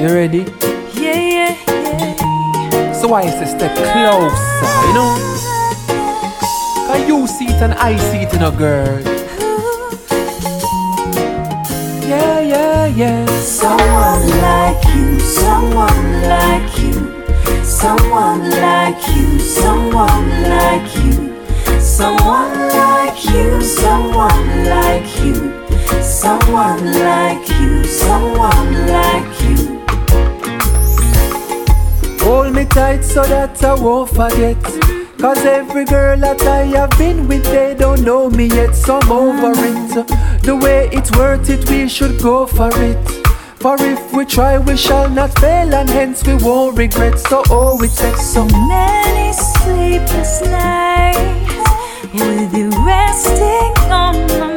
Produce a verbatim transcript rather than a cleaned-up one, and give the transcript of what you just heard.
You ready? Yeah, yeah, yeah. So I say step closer, you know? Cause you see it and I see it in a girl. Yeah, yeah, yeah. Someone like you, someone like you, someone like you, someone like you, someone like you, someone like you, someone like you, someone like you. Hold me tight so that I won't forget. Cause every girl that I have been with, they don't know me yet, so I'm over it. The way it's worth it, we should go for it. For if we try, we shall not fail, and hence we won't regret. So oh, it takes So many sleepless nights with you resting on my